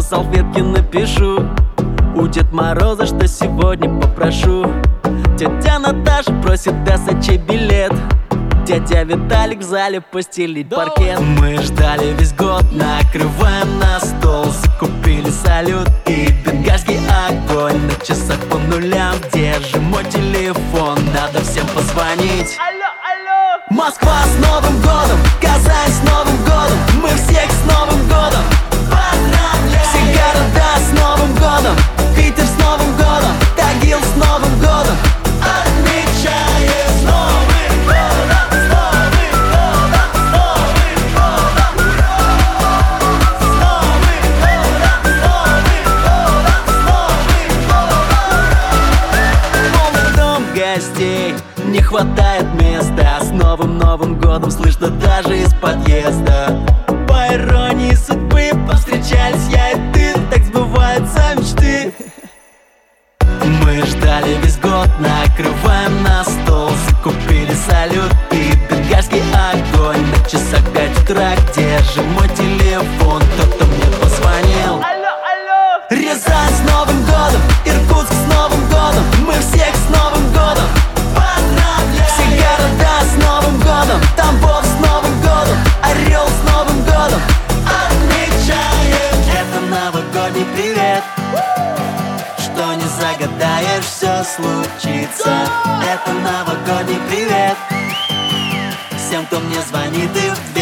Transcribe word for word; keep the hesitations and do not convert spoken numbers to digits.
салфетке напишу у Дед Мороза, что сегодня попрошу. Тетя Наташа просит ДСЧ билет, дядя Виталик в зале постелить паркет. Мы ждали весь год, накрываем на стол, закупили салют и бенгальский огонь. На часах по нулям, где же мой телефон? Надо всем позвонить. Алло, алло! Москва с Новым годом, Казань с Новым годом, мы всех с Новым годом поздравляем! Все города с Новым годом, Питер с Новым годом, Тагил с Новым годом отмечаем! С Новым годом, с Новым годом, с Новым годом! С Новым годом, с Новым годом, с Новым годом! Полный дом гостей, не хватает места. С новым Новым годом слышно даже из подъезда. По иронии судьбы повстречались я и ты, так сбываются мечты. Мы ждали весь год, накрываем на стол, закупили салют и бенгальский огонь. На часах пять утра, где же мой телефон? Кто-то мне позвонил. Алло, алло! Рязань с Новым годом, Иркутск с Новым годом, мы всех с Новым годом поздравляем! Все города с Новым годом, Тамбов с Новым годом, Орел с Новым годом отмечаем! Это новогодний привет, что не загадаешь, все случится. Это новогодний привет всем, кто мне звонит и в